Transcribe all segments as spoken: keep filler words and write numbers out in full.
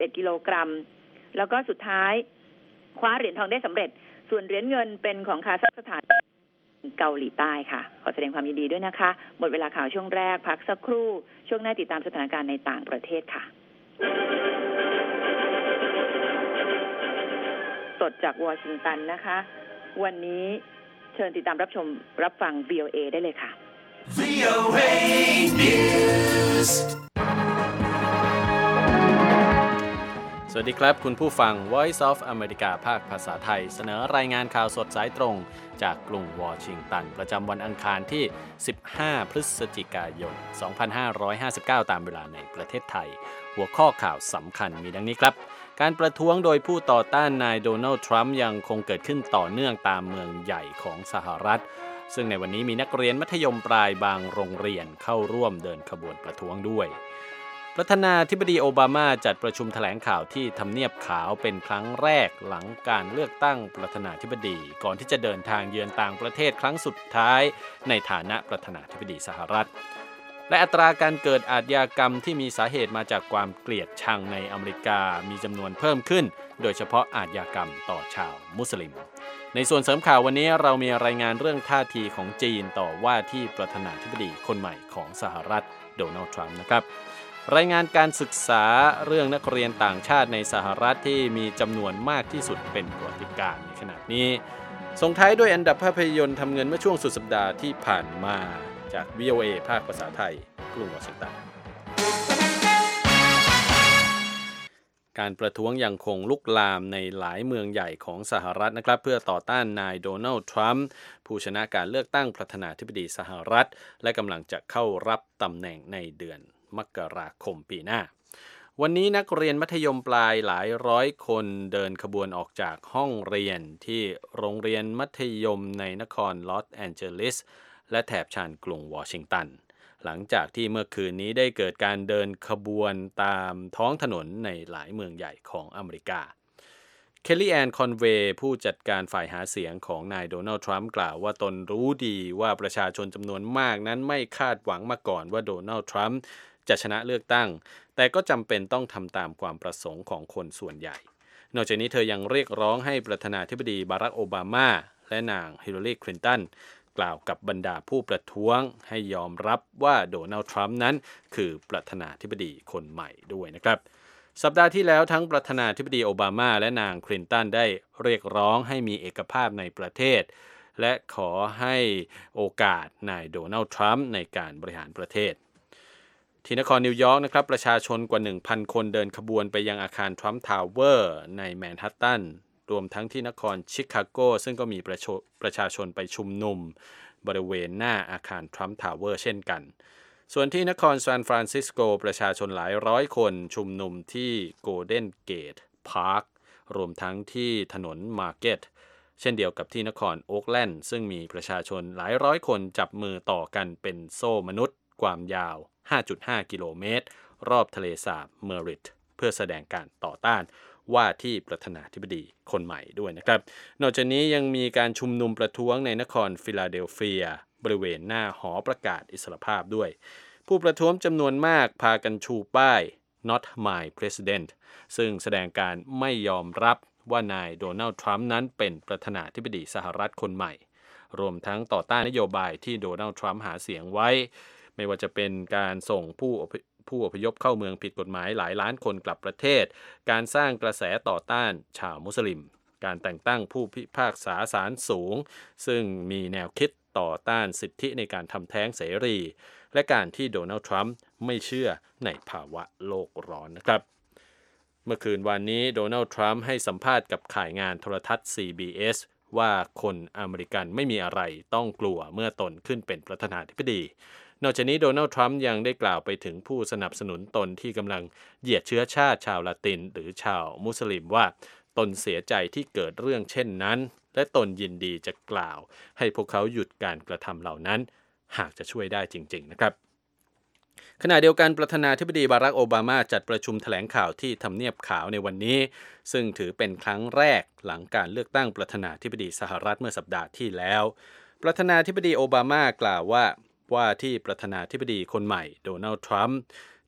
เอ็ดกิโลกรัมแล้วก็สุดท้ายคว้าเหรียญทองได้สำเร็จส่วนเหรียญเงินเป็นของคาซัคสถานเกาหลีใต้ค่ะขอแสดงความยินดีด้วยนะคะหมดเวลาข่าวช่วงแรกพักสักครู่ช่วงหน้าติดตามสถานการณ์ในต่างประเทศค่ะสดจากวอชิงตันนะคะวันนี้เชิญติดตามรับชมรับฟัง วี โอ เอ ได้เลยค่ะ วี โอ เอ Newsสวัสดีครับคุณผู้ฟัง Voice of America ภาคภาษาไทยเสนอรายงานข่าวสดสายตรงจากกรุงวอชิงตันประจำวันอังคารที่สิบห้าพฤศจิกายนสองพันห้าร้อยห้าสิบเก้าตามเวลาในประเทศไทยหัวข้อข่าวสำคัญมีดังนี้ครับการประท้วงโดยผู้ต่อต้านนายโดนัลด์ทรัมป์ยังคงเกิดขึ้นต่อเนื่องตามเมืองใหญ่ของสหรัฐซึ่งในวันนี้มีนักเรียนมัธยมปลายบางโรงเรียนเข้าร่วมเดินขบวนประท้วงด้วยประธานาธิบดีโอบามาจัดประชุมแถลงข่าวที่ทำเนียบขาวเป็นครั้งแรกหลังการเลือกตั้งประธานาธิบดีก่อนที่จะเดินทางเยือนต่างประเทศครั้งสุดท้ายในฐานะประธานาธิบดีสหรัฐและอัตราการเกิดอาชญากรรมที่มีสาเหตุมาจากความเกลียดชังในอเมริกามีจำนวนเพิ่มขึ้นโดยเฉพาะอาชญากรรมต่อชาวมุสลิมในส่วนเสริมข่าววันนี้เรามีรายงานเรื่องท่าทีของจีนต่อว่าที่ประธานาธิบดีคนใหม่ของสหรัฐโดนัลด์ทรัมป์นะครับรายงานการศึกษาเรื่องนักเรียนต่างชาติในสหรัฐที่มีจำนวนมากที่สุดเป็นประวัติการณ์ในขณะนี้ส่งท้ายด้วยอันดับภาพยนตร์ทำเงินเมื่อช่วงสุดสัปดาห์ที่ผ่านมาจาก วี โอ เอ ภาคภาษาไทยกรุงวอชิงตันการประท้วงยังคงลุกลามในหลายเมืองใหญ่ของสหรัฐนะครับเพื่อต่อต้านนายโดนัลด์ทรัมป์ผู้ชนะการเลือกตั้งประธานาธิบดีสหรัฐและกำลังจะเข้ารับตำแหน่งในเดือนมกราคมปีหน้าวันนี้นักเรียนมัธยมปลายหลายร้อยคนเดินขบวนออกจากห้องเรียนที่โรงเรียนมัธยมในนครลอสแอนเจลิสและแถบชานกรุงวอชิงตันหลังจากที่เมื่อคืนนี้ได้เกิดการเดินขบวนตามท้องถนนในหลายเมืองใหญ่ของอเมริกาเคลลี่แอนคอนเวย์ผู้จัดการฝ่ายหาเสียงของนายโดนัลด์ทรัมป์กล่าวว่าตนรู้ดีว่าประชาชนจำนวนมากนั้นไม่คาดหวังมาก่อนว่าโดนัลด์ทรัมป์จะชนะเลือกตั้งแต่ก็จำเป็นต้องทำตามความประสงค์ของคนส่วนใหญ่นอกจากนี้เธอยังเรียกร้องให้ประธานาธิบดีบารักโอบามาและนางฮิลลารีคลินตันกล่าวกับบรรดาผู้ประท้วงให้ยอมรับว่าโดนัลด์ทรัมป์นั้นคือประธานาธิบดีคนใหม่ด้วยนะครับสัปดาห์ที่แล้วทั้งประธานาธิบดีโอบามาและนางคลินตันได้เรียกร้องให้มีเอกภาพในประเทศและขอให้โอกาสนายโดนัลด์ทรัมป์ในการบริหารประเทศที่นครนิวยอร์กนะครับประชาชนกว่า หนึ่งพัน คนเดินขบวนไปยังอาคารทรัมป์ทาวเวอร์ในแมนฮัตตันรวมทั้งที่นครชิคาโกซึ่งก็มีประชาประชาชนไปชุมนุมบริเวณหน้าอาคารทรัมป์ทาวเวอร์เช่นกันส่วนที่นครซานฟรานซิสโกประชาชนหลายร้อยคนชุมนุมที่โกลเด้นเกตพาร์ครวมทั้งที่ถนนมาร์เก็ตเช่นเดียวกับที่นครโอ๊คแลนด์ซึ่งมีประชาชนหลายร้อยคนจับมือต่อกันเป็นโซ่มนุษย์ความยาว ห้าจุดห้า กิโลเมตรรอบทะเลสาบเมอริตเพื่อแสดงการต่อต้านว่าที่ประธานาธิบดีคนใหม่ด้วยนะครับนอกจากนี้ยังมีการชุมนุมประท้วงในนครฟิลาเดลเฟียบริเวณหน้าหอประกาศอิสรภาพด้วยผู้ประท้วงจำนวนมากพากันชูป้าย not my president ซึ่งแสดงการไม่ยอมรับว่านายโดนัลด์ทรัมป์นั้นเป็นประธานาธิบดีสหรัฐคนใหม่รวมทั้งต่อต้านนโยบายที่โดนัลด์ทรัมป์หาเสียงไว้ไม่ว่าจะเป็นการส่งผู้ผู้อพยพเข้าเมืองผิดกฎหมายหลายล้านคนกลับประเทศการสร้างกระแสต่อต้านชาวมุสลิมการแต่งตั้งผู้พิพากษาศาลสูงซึ่งมีแนวคิดต่อต้านสิทธิในการทำแท้งเสรีและการที่โดนัลด์ทรัมป์ไม่เชื่อในภาวะโลกร้อนนะครับเมื่อคืนวันนี้โดนัลด์ทรัมป์ให้สัมภาษณ์กับข่ายงานโทรทัศน์ ซี บี เอส ว่าคนอเมริกันไม่มีอะไรต้องกลัวเมื่อตนขึ้นเป็นประธานาธิบดีนอกจากนี้โดนัลด์ทรัมป์ยังได้กล่าวไปถึงผู้สนับสนุนตนที่กำลังเหยียดเชื้อชาติชาวละตินหรือชาวมุสลิมว่าตนเสียใจที่เกิดเรื่องเช่นนั้นและตนยินดีจะกล่าวให้พวกเขาหยุดการกระทำเหล่านั้นหากจะช่วยได้จริงๆนะครับขณะเดียวกันประธานาธิบดีบารักโอบามาจัดประชุมแถลงข่าวที่ทำเนียบขาวในวันนี้ซึ่งถือเป็นครั้งแรกหลังการเลือกตั้งประธานาธิบดีสหรัฐเมื่อสัปดาห์ที่แล้วประธานาธิบดีโอบามากล่าวว่าว่าที่ประธานาธิบดีคนใหม่โดนัลด์ทรัมป์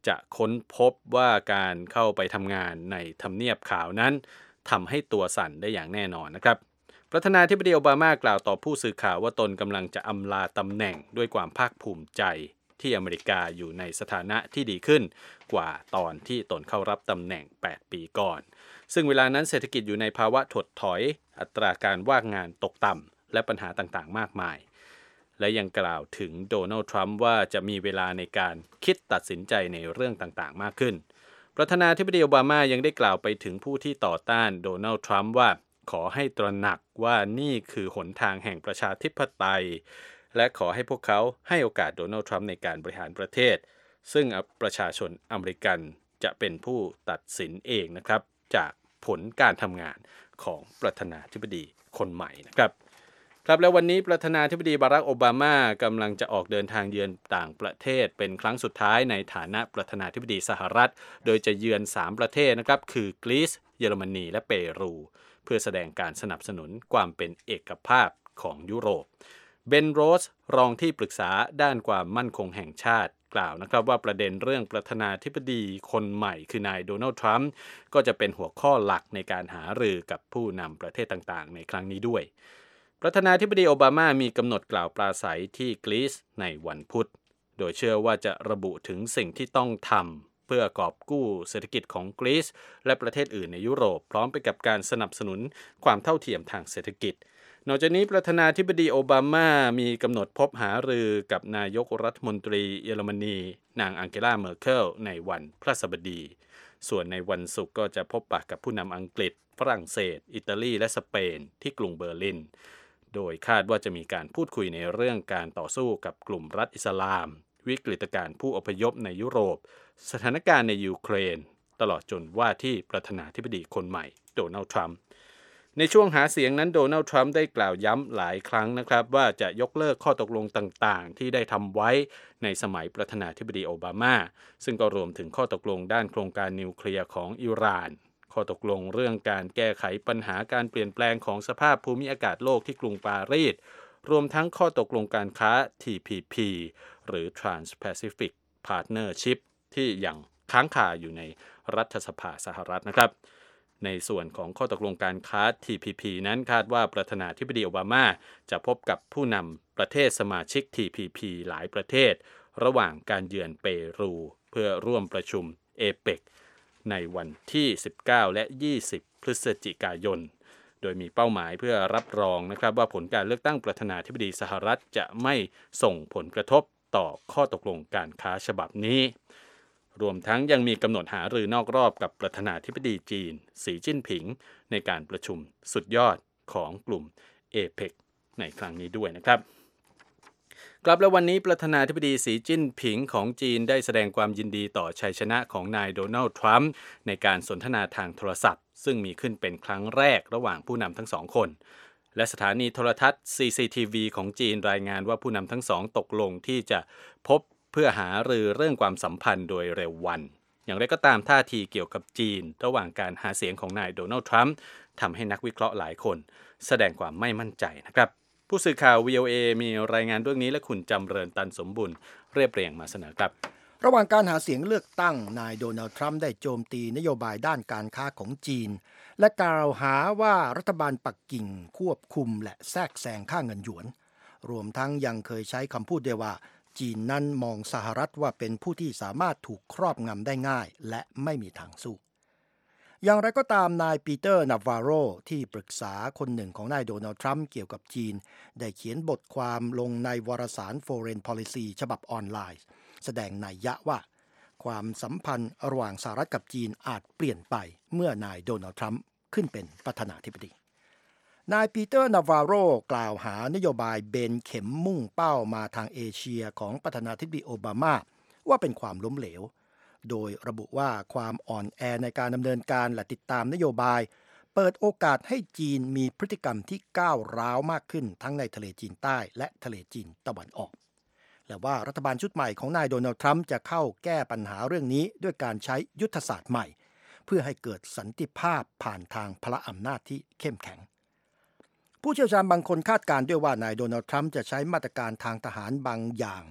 จะค้นพบว่าการเข้าไปทำงานในทำเนียบขาวนั้นทำให้ตัวสั่นได้อย่างแน่นอนนะครับประธานาธิบดีโอบามากล่าวต่อผู้สื่อข่าวว่าตนกำลังจะอำลาตำแหน่งด้วยความภาคภูมิใจที่อเมริกาอยู่ในสถานะที่ดีขึ้นกว่าตอนที่ตนเข้ารับตำแหน่งแปดปีก่อนซึ่งเวลานั้นเศรษฐกิจอยู่ในภาวะถดถอยอัตราการว่างงานตกต่ำและปัญหาต่างๆมากมายและยังกล่าวถึงโดนัลด์ทรัมป์ว่าจะมีเวลาในการคิดตัดสินใจในเรื่องต่างๆมากขึ้นประธานาธิบดีโอบามายังได้กล่าวไปถึงผู้ที่ต่อต้านโดนัลด์ทรัมป์ว่าขอให้ตระหนักว่านี่คือหนทางแห่งประชาธิปไตยและขอให้พวกเขาให้โอกาสโดนัลด์ทรัมป์ในการบริหารประเทศซึ่งประชาชนอเมริกันจะเป็นผู้ตัดสินเองนะครับจากผลการทำงานของประธานาธิบดีคนใหม่นะครับครับแล้ววันนี้ประธานาธิบดีบารักโอบามากำลังจะออกเดินทางเยือนต่างประเทศเป็นครั้งสุดท้ายในฐานะประธานาธิบดีสหรัฐโดยจะเยือนสามประเทศนะครับคือกรีซเยอรมนีและเปรูเพื่อแสดงการสนับสนุนความเป็นเอกภาพของยุโรปเบนโรสรองที่ปรึกษาด้านความมั่นคงแห่งชาติกล่าวนะครับว่าประเด็นเรื่องประธานาธิบดีคนใหม่คือนายโดนัลด์ทรัมป์ก็จะเป็นหัวข้อหลักในการหารือกับผู้นำประเทศต่างๆในครั้งนี้ด้วยประธานาธิบดีโอบามามีกำหนดกล่าวปราศัยที่กรีซในวันพุธโดยเชื่อว่าจะระบุถึงสิ่งที่ต้องทำเพื่อกอบกู้เศรษฐกิจของกรีซและประเทศอื่นในยุโรปพร้อมไปกับการสนับสนุนความเท่าเทียมทางเศรษฐกิจนอกจากนี้ประธานาธิบดีโอบามามีกำหนดพบหารือกับนายกรัฐมนตรีเยอรมนีนางอังเกลาเมอร์เคิลในวันพฤหัสบดีส่วนในวันศุกร์ก็จะพบปะกับผู้นำอังกฤษฝรั่งเศสอิตาลีและสเปนที่กรุงเบอร์ลินโดยคาดว่าจะมีการพูดคุยในเรื่องการต่อสู้กับกลุ่มรัฐอิสลามวิกฤตการณ์ผู้อพยพในยุโรปสถานการณ์ในยูเครนตลอดจนว่าที่ประธานาธิบดีคนใหม่โดนัลด์ทรัมป์ในช่วงหาเสียงนั้นโดนัลด์ทรัมป์ได้กล่าวย้ำหลายครั้งนะครับว่าจะยกเลิกข้อตกลงต่างๆที่ได้ทำไว้ในสมัยประธานาธิบดีโอบามาซึ่งก็รวมถึงข้อตกลงด้านโครงการนิวเคลียร์ของอิหร่านข้อตกลงเรื่องการแก้ไขปัญหาการเปลี่ยนแปลงของสภาพภูมิอากาศโลกที่กรุงปารีสรวมทั้งข้อตกลงการค้า ที พี พี หรือ Trans-Pacific Partnership ที่ยังค้างคาอยู่ในรัฐสภาสหรัฐนะครับในส่วนของข้อตกลงการค้า ที พี พี นั้นคาดว่าประธานาธิบดีโอบามาจะพบกับผู้นำประเทศสมาชิก ที พี พี หลายประเทศระหว่างการเยือนเปรูเพื่อร่วมประชุม เอ เปค ในวันที่สิบเก้าและยี่สิบพฤศจิกายนโดยมีเป้าหมายเพื่อรับรองนะครับว่าผลการเลือกตั้งประธานาธิบดีสหรัฐจะไม่ส่งผลกระทบต่อข้อตกลงการค้าฉบับนี้รวมทั้งยังมีกำหนดหารือนอกรอบกับประธานาธิบดีจีนสีจิ้นผิงในการประชุมสุดยอดของกลุ่ม เอ เปค ในครั้งนี้ด้วยนะครับกลับแล้ววันนี้ประธานาธิบดีสีจิ้นผิงของจีนได้แสดงความยินดีต่อชัยชนะของนายโดนัลด์ทรัมป์ในการสนทนาทางโทรศัพท์ซึ่งมีขึ้นเป็นครั้งแรกระหว่างผู้นำทั้งสองคนและสถานีโทรทัศน์ ซี ซี ที วี ของจีนรายงานว่าผู้นำทั้งสองตกลงที่จะพบเพื่อหารือเรื่องความสัมพันธ์โดยเร็ววันอย่างไรก็ตามท่าทีเกี่ยวกับจีนระหว่างการหาเสียงของนายโดนัลด์ทรัมป์ทำให้นักวิเคราะห์หลายคนแสดงความไม่มั่นใจนะครับผู้สื่อข่าว วี โอ เอ มีรายงานเรื่องนี้และคุณจำเริญตันสมบุญเรียบเรียงมาเสนอครับระหว่างการหาเสียงเลือกตั้งนายโดนัลด์ทรัมป์ได้โจมตีนโยบายด้านการค้าของจีนและกล่าวหาว่ารัฐบาลปักกิ่งควบคุมและแทรกแซงค่าเงินหยวนรวมทั้งยังเคยใช้คำพูดด้วยว่าจีนนั้นมองสหรัฐว่าเป็นผู้ที่สามารถถูกครอบงำได้ง่ายและไม่มีทางสู้อย่างไรก็ตามนายปีเตอร์นาวาโรที่ปรึกษาคนหนึ่งของนายโดนัลด์ทรัมป์เกี่ยวกับจีนได้เขียนบทความลงในวารสาร Foreign Policy ฉบับออนไลน์แสดงนัยยะว่าความสัมพันธ์ระหว่างสหรัฐกับจีนอาจเปลี่ยนไปเมื่อนายโดนัลด์ทรัมป์ขึ้นเป็นประธานาธิบดีนายปีเตอร์นาวาโรกล่าวหานโยบายเบนเข็มมุ่งเป้ามาทางเอเชียของประธานาธิบดีโอบามาว่าเป็นความล้มเหลวโดยระบุว่าความอ่อนแอในการดำเนินการและติดตามนโยบายเปิดโอกาสให้จีนมีพฤติกรรมที่ก้าวร้าวมากขึ้นทั้งในทะเลจีนใต้และทะเลจีนตะวันออกและว่ารัฐบาลชุดใหม่ของนายโดนัลด์ทรัมป์จะเข้าแก้ปัญหาเรื่องนี้ด้วยการใช้ยุทธศาสตร์ใหม่เพื่อให้เกิดสันติภาพผ่านทางพละอำนาจที่เข้มแข็งผู้เชี่ยวชาญบางคนคาดการณ์ด้วยว่านายโดนัลด์ทรัมป์จะใช้มาตรการทางทหารบางอย่าง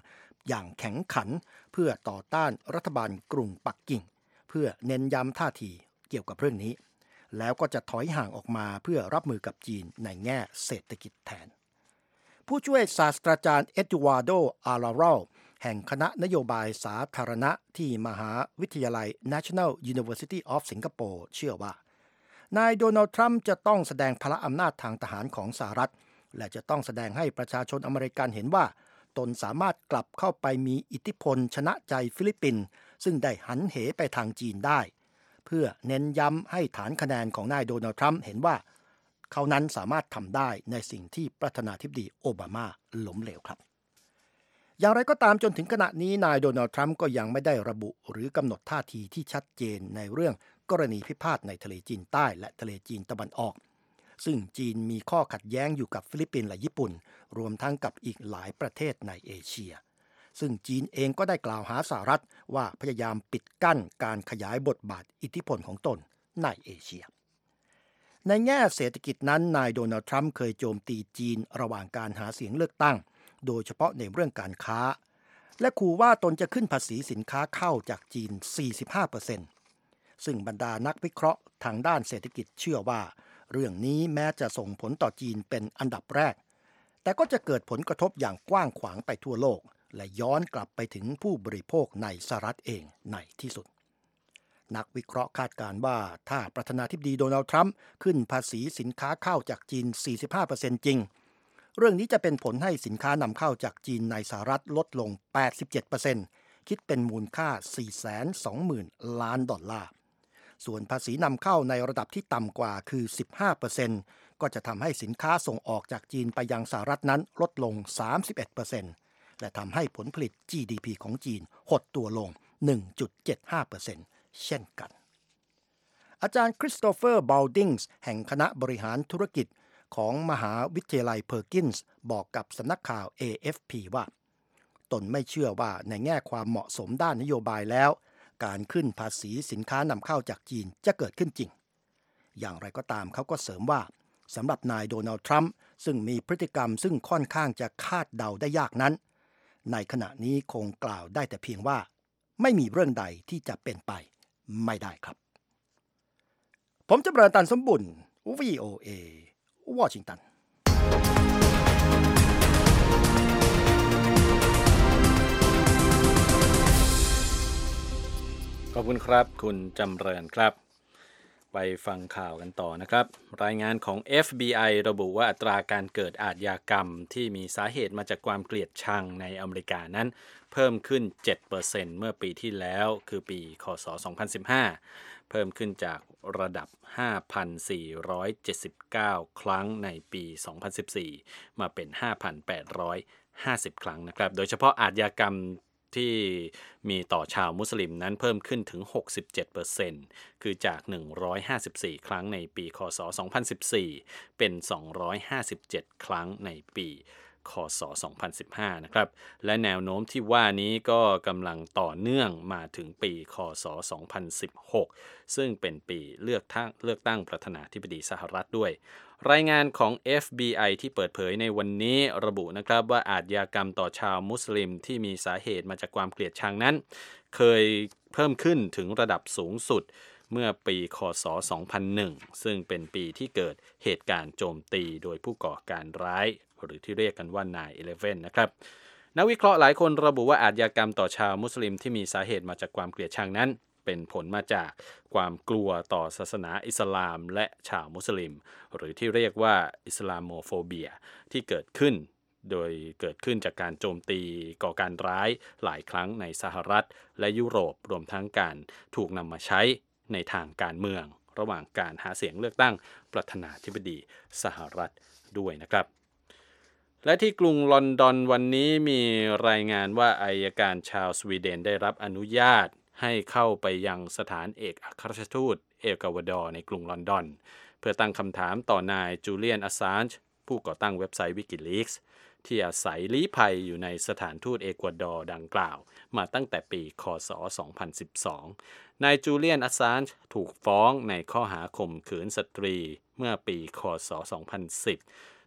อย่างแข็งขันเพื่อต่อต้านรัฐบาลกรุงปักกิ่งเพื่อเน้นย้ำท่าทีเกี่ยวกับเรื่องนี้แล้วก็จะถอยห่างออกมาเพื่อรับมือกับจีนในแง่เศรษฐกิจแทนผู้ช่วยศาสตราจารย์เอ็ดวาร์โด อารารัลแห่งคณะนโยบายสาธารณะที่มหาวิทยาลัย National University of Singapore เชื่อว่านายโดนัลด์ทรัมป์จะต้องแสดงพละอำนาจทางทหารของสหรัฐและจะต้องแสดงให้ประชาชนอเมริกันเห็นว่าตนสามารถกลับเข้าไปมีอิทธิพลชนะใจฟิลิปปินส์ซึ่งได้หันเหไปทางจีนได้เพื่อเน้นย้ำให้ฐานคะแนนของนายโดนัลด์ทรัมป์เห็นว่าเขานั้นสามารถทำได้ในสิ่งที่ประธานาธิบดีโอบามาล้มเหลวครับอย่างไรก็ตามจนถึงขณะนี้นายโดนัลด์ทรัมป์ก็ยังไม่ได้ระบุหรือกำหนดท่าทีที่ชัดเจนในเรื่องกรณีพิพาทในทะเลจีนใต้และทะเลจีนตะวันออกซึ่งจีนมีข้อขัดแย้งอยู่กับฟิลิปปินส์และญี่ปุ่นรวมทั้งกับอีกหลายประเทศในเอเชียซึ่งจีนเองก็ได้กล่าวหาสหรัฐว่าพยายามปิดกั้นการขยายบทบาทอิทธิพลของตนในเอเชียในแง่เศรษฐกิจนั้นนายโดนัลด์ทรัมป์เคยโจมตีจีนระหว่างการหาเสียงเลือกตั้งโดยเฉพาะในเรื่องการค้าและขู่ว่าตนจะขึ้นภาษีสินค้าเข้าจากจีน สี่สิบห้าเปอร์เซ็นต์ ซึ่งบรรดานักวิเคราะห์ทางด้านเศรษฐกิจเชื่อว่าเรื่องนี้แม้จะส่งผลต่อจีนเป็นอันดับแรกแต่ก็จะเกิดผลกระทบอย่างกว้างขวางไปทั่วโลกและย้อนกลับไปถึงผู้บริโภคในสหรัฐเองในที่สุดนักวิเคราะห์คาดการณ์ว่าถ้าประธานาธิบดีโดนัลด์ทรัมป์ขึ้นภาษีสินค้าเข้าจากจีน สี่สิบห้าเปอร์เซ็นต์ จริงเรื่องนี้จะเป็นผลให้สินค้านำเข้าจากจีนในสหรัฐลดลง แปดสิบเจ็ดเปอร์เซ็นต์ คิดเป็นมูลค่า สี่แสนสองหมื่น ล้านดอลลาร์ส่วนภาษีนำเข้าในระดับที่ต่ำกว่าคือ สิบห้าเปอร์เซ็นต์ ก็จะทำให้สินค้าส่งออกจากจีนไปยังสหรัฐนั้นลดลง สามสิบเอ็ดเปอร์เซ็นต์ และทำให้ผลผลิต จี ดี พี ของจีนหดตัวลง หนึ่งจุดเจ็ดห้าเปอร์เซ็นต์ เช่นกันอาจารย์คริสโตเฟอร์ บัลดิงส์แห่งคณะบริหารธุรกิจของมหาวิทยาลัยเพอร์กินส์บอกกับสำนักข่าว เอ เอฟ พี ว่าตนไม่เชื่อว่าในแง่ความเหมาะสมด้านนโยบายแล้วการขึ้นภาษีสินค้านำเข้าจากจีนจะเกิดขึ้นจริงอย่างไรก็ตามเขาก็เสริมว่าสำหรับนายโดนัลด์ทรัมป์ซึ่งมีพฤติกรรมซึ่งค่อนข้างจะคาดเดาได้ยากนั้นในขณะนี้คงกล่าวได้แต่เพียงว่าไม่มีเรื่องใดที่จะเป็นไปไม่ได้ครับผมจำเริญตันสมบุญ วี โอ เอ วอชิงตันขอบคุณครับคุณจำเริญครับไปฟังข่าวกันต่อนะครับรายงานของ เอฟ บี ไอ ระบุว่าอัตราการเกิดอาชญากรรมที่มีสาเหตุมาจากความเกลียดชังในอเมริกานั้นเพิ่มขึ้น เจ็ดเปอร์เซ็นต์ เมื่อปีที่แล้วคือปีค.ศ. สองพันสิบห้าเพิ่มขึ้นจากระดับ ห้าพันสี่ร้อยเจ็ดสิบเก้า ครั้งในปี สองพันสิบสี่ มาเป็น ห้าพันแปดร้อยห้าสิบ ครั้งนะครับโดยเฉพาะอาชญากรรมที่มีต่อชาวมุสลิมนั้นเพิ่มขึ้นถึง หกสิบเจ็ดเปอร์เซ็นต์ คือจาก หนึ่งร้อยห้าสิบสี่ ครั้งในปี ค.ศ. สองพันสิบสี่ เป็น สองร้อยห้าสิบเจ็ด ครั้งในปี ค.ศ. สองพันสิบห้า นะครับและแนวโน้มที่ว่านี้ก็กำลังต่อเนื่องมาถึงปี ค.ศ. สองพันสิบหก ซึ่งเป็นปีเลือกตั้งเลือกตั้งประธานาธิบดีสหรัฐด้วยรายงานของ เอฟ บี ไอ ที่เปิดเผยในวันนี้ระบุนะครับว่าอาชญากรรมต่อชาวมุสลิมที่มีสาเหตุมาจากความเกลียดชังนั้นเคยเพิ่มขึ้นถึงระดับสูงสุดเมื่อปี ค.ศ. สองพันหนึ่ง ซึ่งเป็นปีที่เกิดเหตุการณ์โจมตีโดยผู้ก่อการร้ายหรือที่เรียกกันว่า ไนน์ อีเลฟเว่น นะครับนักวิเคราะห์หลายคนระบุว่าอาชญากรรมต่อชาวมุสลิมที่มีสาเหตุมาจากความเกลียดชังนั้นเป็นผลมาจากความกลัวต่อศาสนาอิสลามและชาวมุสลิมหรือที่เรียกว่าอิสลามโมโฟเบียที่เกิดขึ้นโดยเกิดขึ้นจากการโจมตีก่อการร้ายหลายครั้งในสหรัฐและยุโรปรวมทั้งการถูกนำมาใช้ในทางการเมืองระหว่างการหาเสียงเลือกตั้งประธานาธิบดีสหรัฐด้วยนะครับและที่กรุงลอนดอนวันนี้มีรายงานว่าอัยการชาวสวีเดนได้รับอนุญาตให้เข้าไปยังสถานเอกอัครราชทูตเอกวาดอร์ในกรุงลอนดอนเพื่อตั้งคำถามต่อนายจูเลียน อัสซานจ์ผู้ก่อตั้งเว็บไซต์ Wikileaks ที่อาศัยลี้ภัยอยู่ในสถานทูตเอกวาดอร์ดังกล่าวมาตั้งแต่ปี ค.ศ. สองพันสิบสองนายจูเลียน อัสซานจ์ถูกฟ้องในข้อหาข่มขืนสตรีเมื่อปี ค.ศ. สองพันสิบ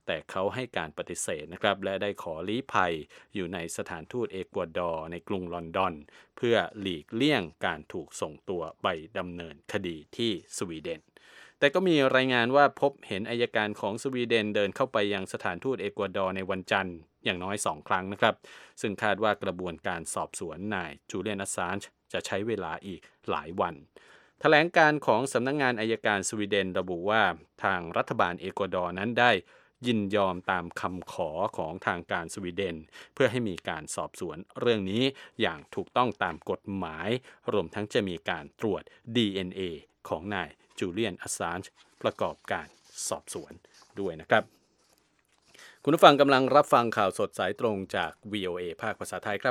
แต่เขาให้การปฏิเสธนะครับและได้ขอลี้ภัยอยู่ในสถานทูตเอกวาดอร์ในกรุงลอนดอนเพื่อหลีกเลี่ยงการถูกส่งตัวไปดำเนินคดีที่สวีเดนแต่ก็มีรายงานว่าพบเห็นอัยการของสวีเดนเดินเข้าไปยังสถานทูตเอกวาดอร์ในวันจันทร์อย่างน้อยสองครั้งนะครับซึ่งคาดว่ากระบวนการสอบสวนนายจูเลียน อัสซานจ์จะใช้เวลาอีกหลายวันแถลงการของสำนักงานอัยการสวีเดนระบุว่าทางรัฐบาลเอกวาดอร์นั้นได้ยินยอมตามคำขอของทางการสวีเดนเพื่อให้มีการสอบสวนเรื่องนี้อย่างถูกต้องตามกฎหมายรวมทั้งจะมีการตรวจ ดี เอ็น เอ ของนายจูเลียน อัสซานจ์ประกอบการสอบสวนด้วยนะครับคุณผู้ฟังกำลังรับฟังข่าวสดสายตรงจาก วี โอ เอ ภาคภาษาไทยครับ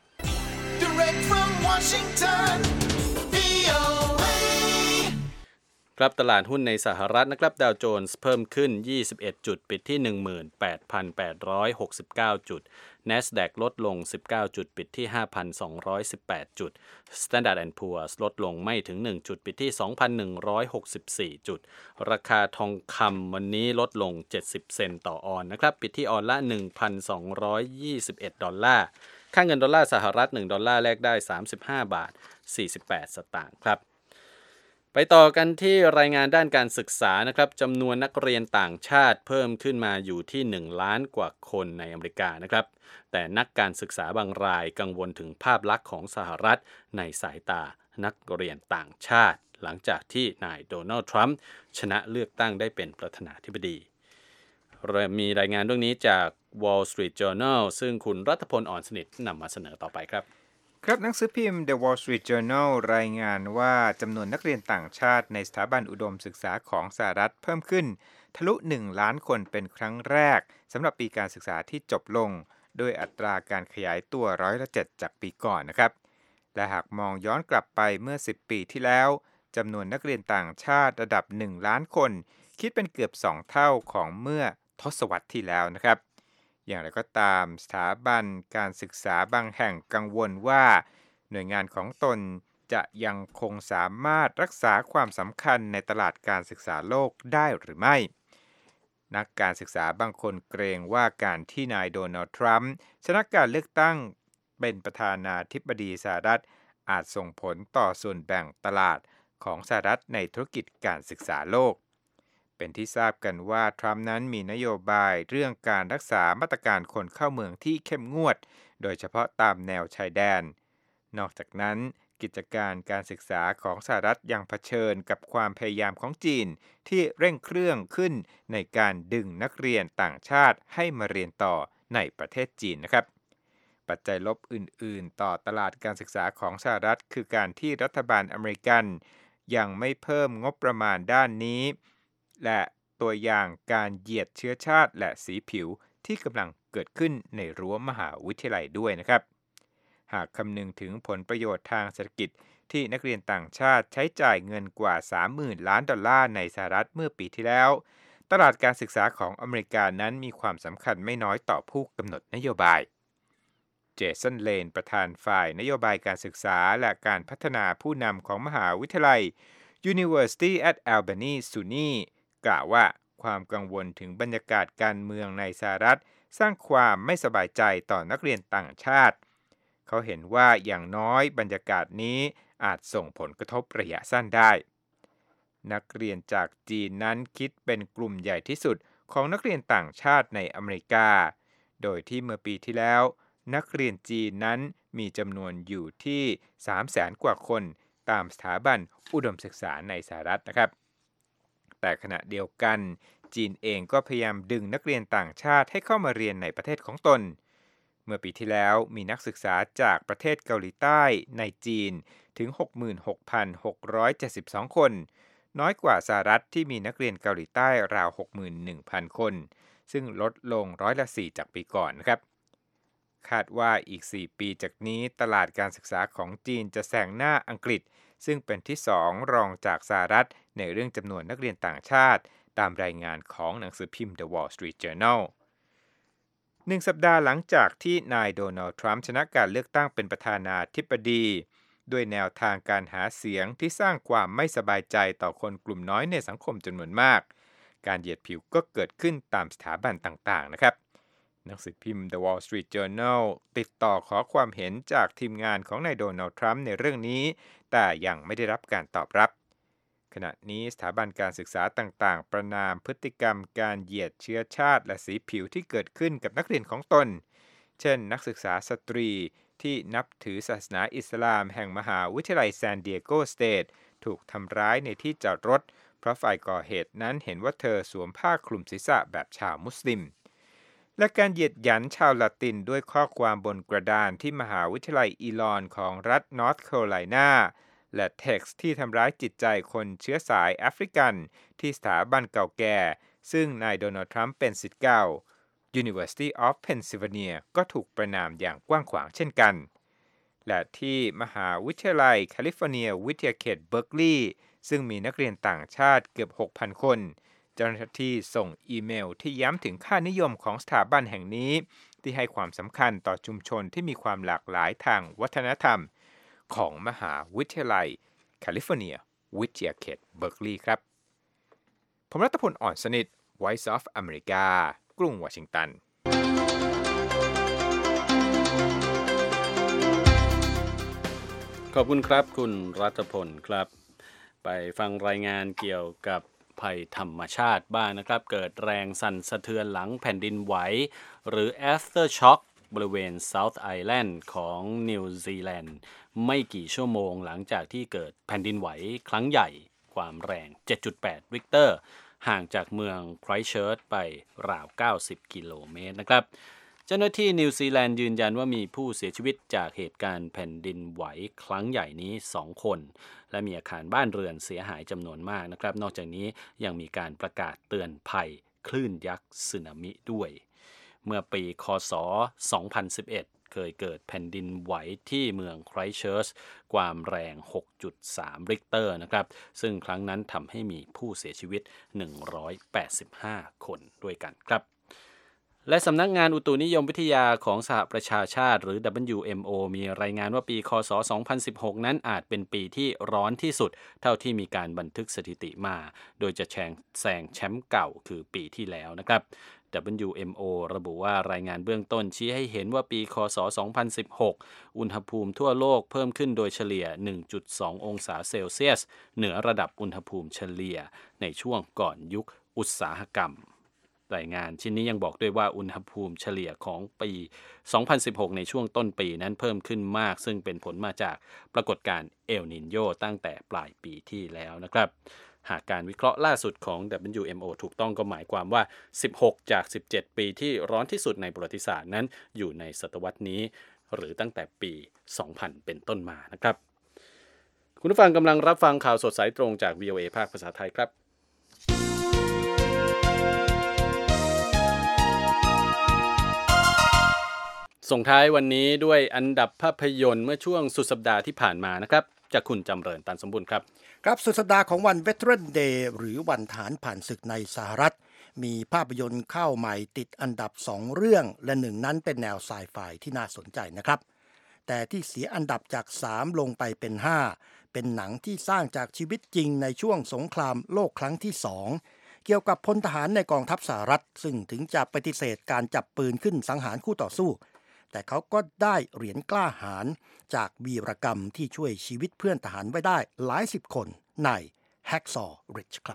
Direct from Washington วี โอ เอ ครับตลาดหุ้นในสหรัฐนะครับดาวโจนส์เพิ่มขึ้นยี่สิบเอ็ดจุดปิดที่ หนึ่งหมื่นแปดพันแปดร้อยหกสิบเก้า จุด NASDAQ ลดลงสิบเก้าจุดปิดที่ ห้าพันสองร้อยสิบแปด จุด Standard แอนด์ Poor's ลดลงไม่ถึงหนึ่งจุดปิดที่ สองพันหนึ่งร้อยหกสิบสี่ จุดราคาทองคำวันนี้ลดลงเจ็ดสิบเซนต์ต่อออนนะครับปิดที่ออนละ หนึ่งพันสองร้อยยี่สิบเอ็ด ดอลลาร์ค่าเงินดอลลาร์สหรัฐหนึ่งดอลลาร์แลกได้สามสิบห้าบาทสี่สิบแปดสตางค์ครับไปต่อกันที่รายงานด้านการศึกษานะครับจำนวนนักเรียนต่างชาติเพิ่มขึ้นมาอยู่ที่หนึ่งล้านกว่าคนในอเมริกานะครับแต่นักการศึกษาบางรายกังวลถึงภาพลักษณ์ของสหรัฐในสายตานักเรียนต่างชาติหลังจากที่นายโดนัลด์ทรัมป์ชนะเลือกตั้งได้เป็นประธานาธิบดีมีรายงานเรื่องนี้จาก Wall Street Journal ซึ่งคุณรัฐพล อ่อนสนิทนำมาเสนอต่อไปครับครับหนังสือพิมพ์ The Wall Street Journal รายงานว่าจำนวนนักเรียนต่างชาติในสถาบันอุดมศึกษาของสหรัฐเพิ่มขึ้นทะลุหนึ่งล้านคนเป็นครั้งแรกสำหรับปีการศึกษาที่จบลงโดยอัตราการขยายตัวร้อยละเจ็ดจากปีก่อนนะครับและหากมองย้อนกลับไปเมื่อสิบปีที่แล้วจำนวนนักเรียนต่างชาติระดับหนึ่งล้านคนคิดเป็นเกือบสองเท่าของเมื่อทศวรรษที่แล้วนะครับอย่างไรก็ตามสถาบันการศึกษาบางแห่งกังวลว่าหน่วยงานของตนจะยังคงสามารถรักษาความสำคัญในตลาดการศึกษาโลกได้หรือไม่นักการศึกษาบางคนเกรงว่าการที่นายโดนัลด์ทรัมป์ชนะการเลือกตั้งเป็นประธานาธิบดีสหรัฐอาจส่งผลต่อส่วนแบ่งตลาดของสหรัฐในธุรกิจการศึกษาโลกเป็นที่ทราบกันว่าทรัมป์นั้นมีนโยบายเรื่องการรักษามาตรการคนเข้าเมืองที่เข้มงวดโดยเฉพาะตามแนวชายแดนนอกจากนั้นกิจการการศึกษาของสหรัฐยังเผชิญกับความพยายามของจีนที่เร่งเครื่องขึ้นในการดึงนักเรียนต่างชาติให้มาเรียนต่อในประเทศจีนนะครับปัจจัยลบอื่นๆต่อตลาดการศึกษาของสหรัฐคือการที่รัฐบาลอเมริกันยังไม่เพิ่มงบประมาณด้านนี้และตัวอย่างการเหยียดเชื้อชาติและสีผิวที่กำลังเกิดขึ้นในรั้วมหาวิทยาลัยด้วยนะครับหากคำนึงถึงผลประโยชน์ทางเศรษฐกิจที่นักเรียนต่างชาติใช้จ่ายเงินกว่า สามหมื่น ล้านดอลลาร์ในสหรัฐเมื่อปีที่แล้วตลาดการศึกษาของอเมริกานั้นมีความสำคัญไม่น้อยต่อผู้กำหนดนโยบายเจสันเลนประธานฝ่ายนโยบายการศึกษาและการพัฒนาผู้นำของมหาวิทยาลัย University at Albany ซูนีกล่าวว่าความกังวลถึงบรรยากาศการเมืองในสหรัฐสร้างความไม่สบายใจต่อนักเรียนต่างชาติเขาเห็นว่าอย่างน้อยบรรยากาศนี้อาจส่งผลกระทบระยะสั้นได้นักเรียนจากจีนนั้นคิดเป็นกลุ่มใหญ่ที่สุดของนักเรียนต่างชาติในอเมริกาโดยที่เมื่อปีที่แล้วนักเรียนจีนนั้นมีจำนวนอยู่ที่ สามแสน กว่าคนตามสถาบันอุดมศึกษาในสหรัฐนะครับแต่ขณะเดียวกันจีนเองก็พยายามดึงนักเรียนต่างชาติให้เข้ามาเรียนในประเทศของตนเมื่อปีที่แล้วมีนักศึกษาจากประเทศเกาหลีใต้ในจีนถึง หกหมื่นหกพันหกร้อยเจ็ดสิบสอง คนน้อยกว่าสหรัฐที่มีนักเรียนเกาหลีใต้ราว หกหมื่นหนึ่งพัน คนซึ่งลดลงร้อยละสี่จากปีก่อนนะครับคาดว่าอีกสี่ปีจากนี้ตลาดการศึกษาของจีนจะแซงหน้าอังกฤษซึ่งเป็นที่สองรองจากสหรัฐในเรื่องจำนวนนักเรียนต่างชาติตามรายงานของหนังสือพิมพ์ The Wall Street Journal หนึ่งสัปดาห์หลังจากที่นายโดนัลด์ทรัมป์ชนะการเลือกตั้งเป็นประธานาธิบดีด้วยแนวทางการหาเสียงที่สร้างความไม่สบายใจต่อคนกลุ่มน้อยในสังคมจำนวนมากการเหยียดผิวก็เกิดขึ้นตามสถาบันต่างๆนะครับหนังสือพิมพ์ The Wall Street Journal ติดต่อขอความเห็นจากทีมงานของนายโดนัลด์ทรัมป์ในเรื่องนี้แต่ยังไม่ได้รับการตอบรับขณะนี้สถาบันการศึกษาต่างๆประณามพฤติกรรมการเหยียดเชื้อชาติและสีผิวที่เกิดขึ้นกับนักเรียนของตนเช่นนักศึกษาสตรีที่นับถือศาสนาอิสลามแห่งมหาวิทยาลัยซานดิเอโกสเตทถูกทำร้ายในที่จอดรถเพราะฝ่ายก่อเหตุนั้นเห็นว่าเธอสวมผ้าคลุมศีรษะแบบชาวมุสลิมและการเหยียดหยันชาวละตินด้วยข้อความบนกระดานที่มหาวิทยาลัยอีลอนของรัฐนอร์ทแคโรไลนาและเท็กซ์ที่ทำร้ายจิตใจคนเชื้อสายแอฟริกันที่สถาบันเก่าแก่ซึ่งนายโดนัลด์ทรัมป์เป็นศิษย์เก่า University of Pennsylvania ก็ถูกประณามอย่างกว้างขวางเช่นกันและที่มหาวิทยาลัยแคลิฟอร์เนียวิทยาเขตเบิร์กลีย์ซึ่งมีนักเรียนต่างชาติเกือบ หกพัน คนเจ้าหน้าที่ส่งอีเมลที่ย้ำถึงค่านิยมของสถาบันแห่งนี้ที่ให้ความสำคัญต่อชุมชนที่มีความหลากหลายทางวัฒนธรรมของมหาวิทยาลัยแคลิฟอร์เนียวิทยาเขตเบิร์กลีย์ครับผมรัตพล อ่อนสนิท Voice of America กรุงวอชิงตันขอบคุณครับคุณรัตพลครับไปฟังรายงานเกี่ยวกับภัยธรรมชาติบ้าง นะครับเกิดแรงสั่นสะเทือนหลังแผ่นดินไหวหรือ aftershock บริเวณ South Island ของนิวซีแลนด์ไม่กี่ชั่วโมงหลังจากที่เกิดแผ่นดินไหวครั้งใหญ่ความแรง เจ็ดจุดแปด ริกเตอร์ห่างจากเมืองไครสต์เชิร์ชไปราวเก้าสิบกิโลเมตรนะครับเจ้าหน้าที่นิวซีแลนด์ยืนยันว่ามีผู้เสียชีวิตจากเหตุการณ์แผ่นดินไหวครั้งใหญ่นี้สองคนและมีอาคารบ้านเรือนเสียหายจำนวนมากนะครับนอกจากนี้ยังมีการประกาศเตือนภัยคลื่นยักษ์สึนามิด้วยเมื่อปีค.ศ. สองพันสิบเอ็ดเคยเกิดแผ่นดินไหวที่เมืองไครสต์เชิร์ชความแรง หกจุดสาม ริกเตอร์นะครับซึ่งครั้งนั้นทำให้มีผู้เสียชีวิตหนึ่งร้อยแปดสิบห้าคนด้วยกันครับและสำนักงานอุตุนิยมวิทยาของสหประชาชาติหรือ ดับเบิลยู เอ็ม โอ มีรายงานว่าปีค.ศ. สองพันสิบหกนั้นอาจเป็นปีที่ร้อนที่สุดเท่าที่มีการบันทึกสถิติมาโดยจะแซงแซงแชมป์เก่าคือปีที่แล้วนะครับ ดับเบิลยู เอ็ม โอ ระบุว่ารายงานเบื้องต้นชี้ให้เห็นว่าปีค.ศ. สองพันสิบหกอุณหภูมิทั่วโลกเพิ่มขึ้นโดยเฉลี่ย หนึ่งจุดสอง องศาเซลเซียสเหนือระดับอุณหภูมิเฉลี่ยในช่วงก่อนยุคอุตสาหกรรมรายงานชิ้นนี้ยังบอกด้วยว่าอุณหภูมิเฉลี่ยของปีสองพันสิบหกในช่วงต้นปีนั้นเพิ่มขึ้นมากซึ่งเป็นผลมาจากปรากฏการณ์เอลนินโญตั้งแต่ปลายปีที่แล้วนะครับหากการวิเคราะห์ล่าสุดของ ดับเบิลยู เอ็ม โอ ถูกต้องก็หมายความว่าสิบหกจากสิบเจ็ดปีที่ร้อนที่สุดในประวัติศาสตร์นั้นอยู่ในศตวรรษนี้หรือตั้งแต่ปีสองพันเป็นต้นมานะครับคุณผู้ฟังกำลังรับฟังข่าวสดสายตรงจาก วี โอ เอ ภาคภาษาไทยครับส่งท้ายวันนี้ด้วยอันดับภาพยนตร์เมื่อช่วงสุดสัปดาห์ที่ผ่านมานะครับจากคุณจำเริญตันสมบูรณ์ครับครับสุดสัปดาห์ของวัน Veteran Day หรือวันทหารผ่านศึกในสหรัฐมีภาพยนตร์เข้าใหม่ติดอันดับสองเรื่องและหนึ่งนั้นเป็นแนวไซไฟที่น่าสนใจนะครับแต่ที่เสียอันดับจากสามลงไปเป็นห้าเป็นหนังที่สร้างจากชีวิตจริงในช่วงสงครามโลกครั้งที่สองเกี่ยวกับพลทหารในกองทัพสหรัฐซึ่งถึงจะปฏิเสธการจับปืนขึ้นสังหารคู่ต่อสู้แต่เขาก็ได้เหรียญกล้าหาญจากวีรกรรมที่ช่วยชีวิตเพื่อนทหารไว้ได้หลายสิบคนใน Hacksaw Ridge ครับ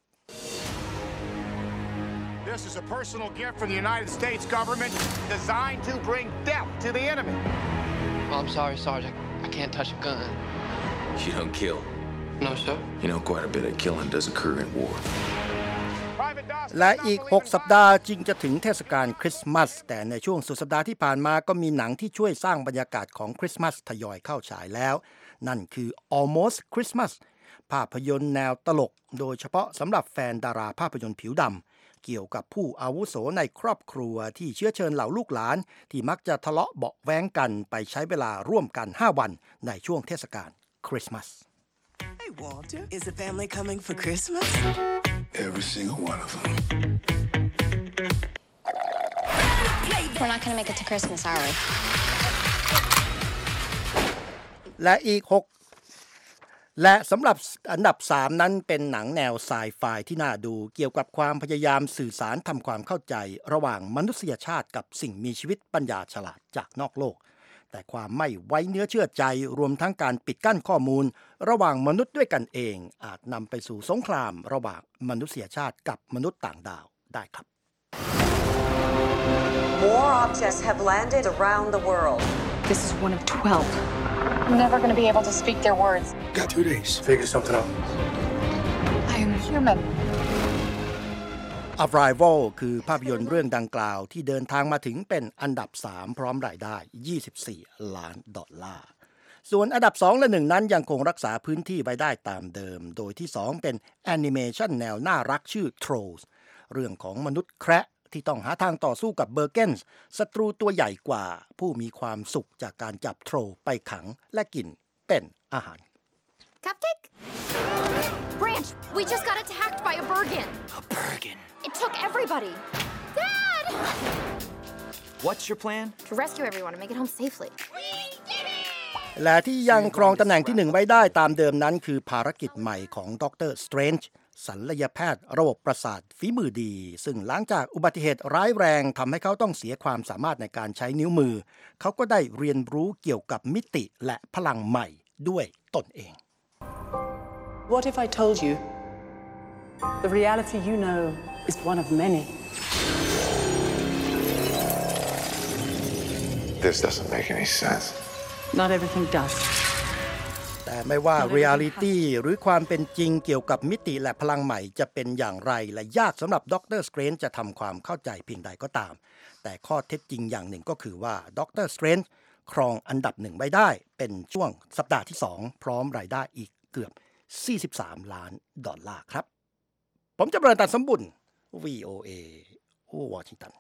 This is a personal gift from the United States government designed to bring death to the enemy. Well, I'm sorry, Sergeant. I can't touch a gun. You don't kill. No, sir. You know, quite a bit of killing does occur in war. และอีกหกสัปดาห์จึงจะถึงเทศกาลคริสต์มาสแต่ในช่วงสุดสัปดาห์ที่ผ่านมาก็มีหนังที่ช่วยสร้างบรรยากาศของคริสต์มาสทยอยเข้าฉายแล้วนั่นคือ Almost Christmas ภาพยนตร์แนวตลกโดยเฉพาะสำหรับแฟนดาราภาพยนตร์ผิวดำเกี่ยวกับผู้อาวุโสในครอบครัวที่เชื้อเชิญเหล่าลูกหลานที่มักจะทะเลาะเบาะแว้งกันไปใช้เวลาร่วมกันห้าวันในช่วงเทศกาลคริสต์มาส Hey Walter, is the family coming for Christmas? Every single one of them. We're not going to make it to Christmas, are we? และอีกหกและสำหรับอันดับสามนั้นเป็นหนังแนวไซไฟที่น่าดูเกี่ยวกับความพยายามสื่อสารทำความเข้าใจระหว่างมนุษยชาติกับสิ่งมีชีวิตปัญญาฉลาดจากนอกโลกแต่ความไม่ไว้เนื้อเชื่อใจรวมทั้งการปิดกั้นข้อมูลระหว่างมนุษย์ด้วยกันเองอาจนำไปสู่สงครามระหว่างมนุษยชาติกับมนุษย์ต่างดาวได้ครับ More objects have landed around the world. This is one of twelve. I'm never going to be able to speak their words. Got two days. Figure something out. I am human. Arrival คือภาพยนตร์เรื่องดังกล่าวที่เดินทางมาถึงเป็นอันดับสามพร้อมรายได้ยี่สิบสี่ล้านดอลลาร์ส่วนอันดับสองและหนึ่งนั้นยังคงรักษาพื้นที่ไว้ได้ตามเดิมโดยที่สองเป็นแอนิเมชันแนวน่ารักชื่อ Trolls เรื่องของมนุษย์แคระที่ต้องหาทางต่อสู้กับเบอร์เกนส์ศัตรูตัวใหญ่กว่าผู้มีความสุขจากการจับโทรไปขังและกินเป็นอาหาร Cupcake? Branch, we just got attacked by a Bergen. A Bergen? It took everybody. Dad! What's your plan? To rescue everyone and make it home safely. และที่ยังครองตำแหน่งที่หนึ่งไว้ได้ตามเดิมนั้นคือภารกิจใหม่ของด็อกเตอร์สเตรนจ์ศัลยแพทย์ระบบประสาทฝีมือดีซึ่งหลังจากอุบัติเหตุร้ายแรงทำให้เขาต้องเสียความสามารถในการใช้นิ้วมือเขาก็ได้เรียนรู้เกี่ยวกับมิติและพลังใหม่ด้วยตนเอง What if I told you the reality you know is one of many? This doesn't make any sense. Not everything does. แต่ไม่ว่า reality หรือความเป็นจริงเกี่ยวกับมิติและพลังใหม่จะเป็นอย่างไรและยากสำหรับด็อกเตอร์สเตรนจ์จะทำความเข้าใจเพียงใดก็ตามแต่ข้อเท็จจริงอย่างหนึ่งก็คือว่าด็อกเตอร์สเตรนจ์ครองอันดับหนึ่งไว้ได้เป็นช่วงสัปดาห์ที่สองพร้อมรายได้อีกเกือบสี่สิบสามล้านดอลลาร์ครับผมจะเบริญตันสมบุญ วี โอ เอ วอชิงตัน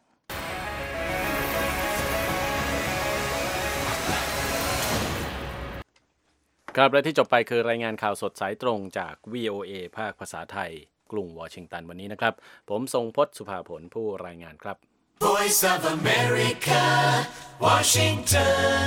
ครับและที่จบไปคือรายงานข่าวสดสายตรงจาก วี โอ เอ ภาคภาษาไทยกรุงวอชิงตันวันนี้นะครับผมทรงพจน์สุภาผลผู้รายงานครับ Voice of America Washington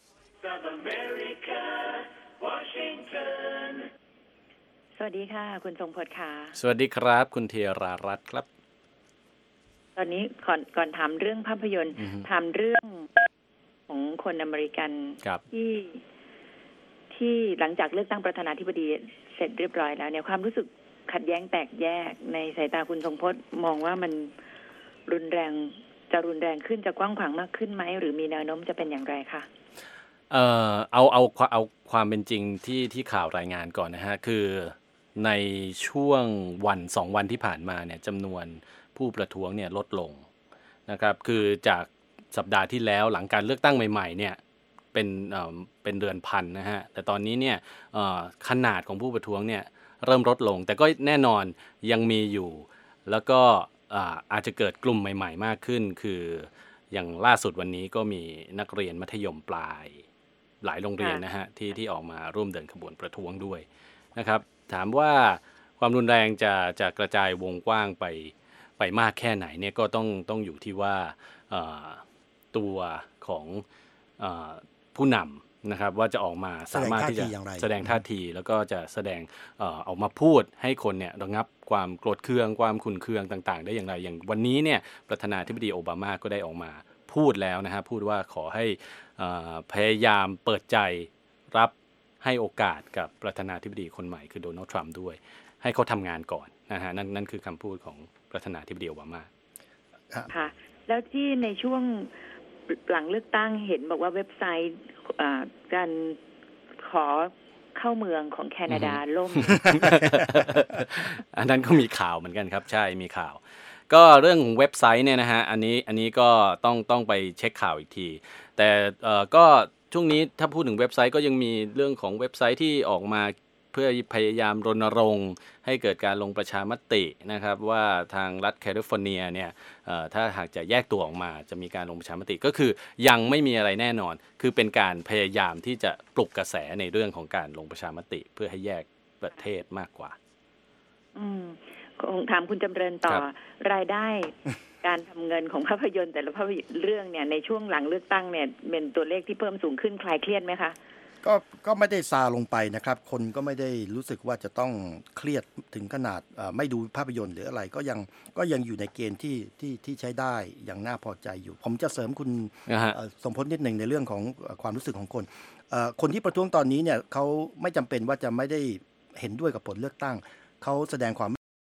สวัสดีค่ะคุณทรงพจน์ค่ะสวัสดีครับคุณเทรารัตน์ครับตอนนี้ก่อนก่อนถามเรื่องภาพยนตร์ถามเรื่องของคนอเมริกันที่ที่หลังจากเลือกตั้งประธานาธิบดีเสร็จเรียบร้อยแล้วเนี่ยความรู้สึกขัดแย้งแตกแยกในสายตาคุณทรงพจน์มองว่ามันรุนแรงจะรุนแรงขึ้นจะกว้างขวางมากขึ้นไหมหรือมีแนวโน้มจะเป็นอย่างไรคะเอ่อเอาเอาเอาความเป็นจริงที่ที่ข่าวรายงานก่อนนะฮะคือในช่วงวันสองวันที่ผ่านมาเนี่ยจำนวนผู้ประท้วงเนี่ยลดลงนะครับคือจากสัปดาห์ที่แล้วหลังการเลือกตั้งใหม่ๆเนี่ยเป็นเอ่อเป็นเรือนพันนะฮะแต่ตอนนี้เนี่ยเอ่อขนาดของผู้ประท้วงเนี่ยเริ่มลดลงแต่ก็แน่นอนยังมีอยู่แล้วก็อาจจะเกิดกลุ่มใหม่ๆมากขึ้นคืออย่างล่าสุดวันนี้ก็มีนักเรียนมัธยมปลายหลายโรงเรียนนะฮะที่ที่ออกมาร่วมเดินขบวนประท้วงด้วยนะครับถามว่าความรุนแรงจะจะกระจายวงกว้างไปไปมากแค่ไหนเนี่ยก็ต้องต้องอยู่ที่ว่าตัวของผู้นำนะครับว่าจะออกมาสามารถที่จะแสดงท่าทีแล้วก็จะแสดงเอ่อออกมาพูดให้คนเนี่ยระงับความโกรธเคืองความขุ่นเคืองต่างๆได้อย่างไรอย่างวันนี้เนี่ยประธานาธิบดีโอบามาก็ได้ออกมาพูดแล้วนะฮะพูดว่าขอให้พยายามเปิดใจรับให้โอกาสกับประธานาธิบดีคนใหม่คือโดนัลด์ทรัมป์ด้วยให้เขาทำงานก่อนนะฮะนั่นนั่นคือคำพูดของประธานาธิบดีโอบามาค่ะแล้วที่ในช่วงหลังเลือกตั้งเห็นบอกว่าเว็บไซต์การขอเข้าเมืองของแคนาดาล่มอันนั้นก็มีข่าวเหมือนกันครับใช่มีข่าวก็เรื่องเว็บไซต์เนี่ยนะฮะอันนี้อันนี้ก็ต้องต้องไปเช็คข่าวอีกทีแต่เอ่อก็ช่วงนี้ถ้าพูดถึงเว็บไซต์ก็ยังมีเรื่องของเว็บไซต์ที่ออกมาเพื่อพยายามรณรงค์ให้เกิดการลงประชามตินะครับว่าทางรัฐแคลิฟอร์เนียเนี่ยถ้าหากจะแยกตัวออกมาจะมีการลงประชามติก็คือยังไม่มีอะไรแน่นอนคือเป็นการพยายามที่จะปลุกกระแสในเรื่องของการลงประชามติเพื่อให้แยกประเทศมากกว่าอืมคงถามคุณจำเริญต่อรายได้การทำเงินของภาพยนตร์แต่ละภาพยนตร์เรื่องเนี่ยในช่วงหลังเลือกตั้งเนี่ยเป็นตัวเลขที่เพิ่มสูงขึ้นคลายเครียดไหมคะก็ก็ไม่ได้ซาลงไปนะครับ คนก็ไม่ได้รู้สึกว่าจะต้องเครียดถึงขนาดไม่ดูภาพยนตร์หรืออะไรก็ยังก็ยังอยู่ในเกณฑ์ที่ที่ที่ใช้ได้อย่างน่าพอใจอยู่ผมจะเสริมคุณสมพลนิดหนึ่งในเรื่องของความรู้สึกของคนคนที่ประท้วงตอนนี้เนี่ยเขาไม่จำเป็นว่าจะไม่ได้เห็นด้วยกับผลเลือกตั้งเขาแสดงความ